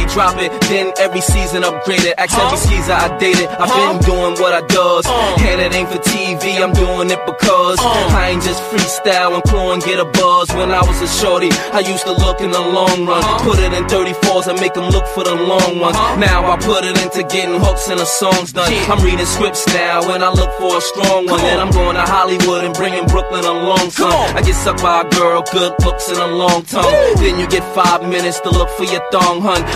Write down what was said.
drop it, then every season upgraded. Ask every skeezer I dated, I've been doing what I does. And it ain't for TV, I'm doing it because I ain't just freestyle and flow and get a buzz. When I was a shorty, I used to look in the long run, put it in 34s and make them look for the long ones. Now I put it into getting hooks and the songs done. I'm reading scripts now and I look for a strong one. Then I'm going to Hollywood and bringing Brooklyn along, son. I get sucked by a girl, good looks and a long tongue. Then you get 5 minutes to look for your thong, hun.